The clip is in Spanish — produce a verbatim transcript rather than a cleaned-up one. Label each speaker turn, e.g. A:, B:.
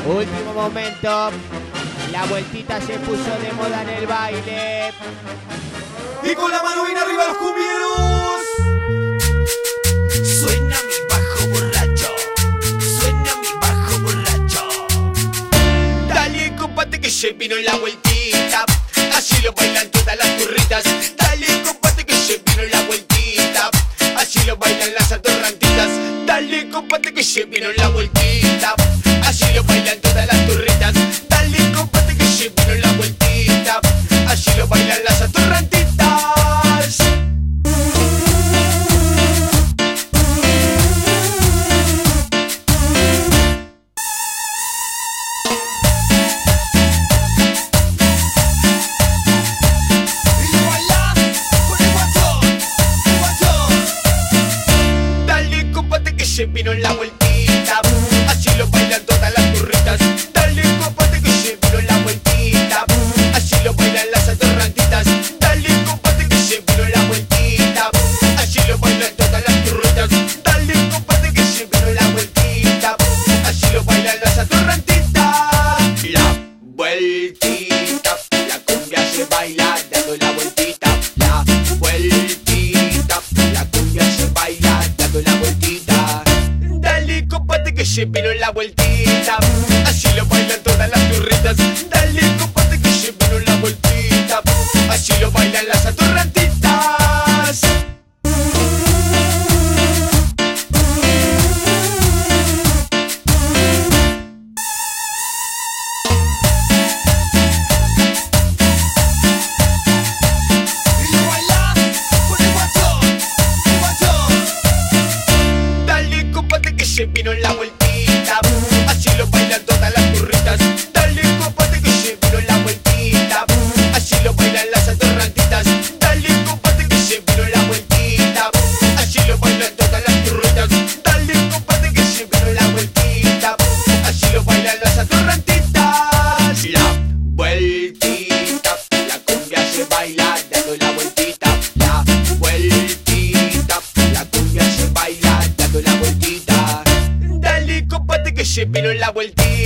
A: Último momento. La vueltita se puso de moda en el baile.
B: Y con la mano bien arriba los cumbieros.
C: Suena mi bajo borracho, suena mi bajo borracho.
B: Dale, compate, que se vino la vueltita. Así lo bailan todas las turritas. Dale, compate, que se vino la vueltita. Así lo bailan las atorrantitas. Dale, compate, que se vino la vueltita. Así lo bailan todas las turritas. Dale, compate, que se vino la vueltita. Así lo bailan las atorrantitas. Se vino la vueltita, así lo bailan todas las turritas. Dale, compate, que se vino la vueltita, así lo bailan las atorrantitas. Dale, compate, que se vino la vueltita, así lo bailan todas las turritas. Dale, compate, que se vino la vueltita, así lo bailan las atorrantitas. La vueltita, la cumbia se baila dando la vueltita. La vueltita, la cumbia se baila dando la vueltita. Que se vino la vueltita, así lo bailan todas las turritas. Dale, compate, que se vino la vueltita, así lo bailan las atorrantitas. Dale, compate, que se vino la vueltita, así lo bailan todas las turritas. Dale, compate, que se vino la vueltita, así lo bailan las atorrantitas. Dale, compate, que se vino la vueltita, así lo bailan todas las turritas. Dale, compate, que se vino la vueltita, así lo bailan las atorrantitas. La vueltita, la cumbia se baila dando la vueltita. La vueltita, la cumbia se baila dando la vueltita. Dale, compate, que se vino la vueltita.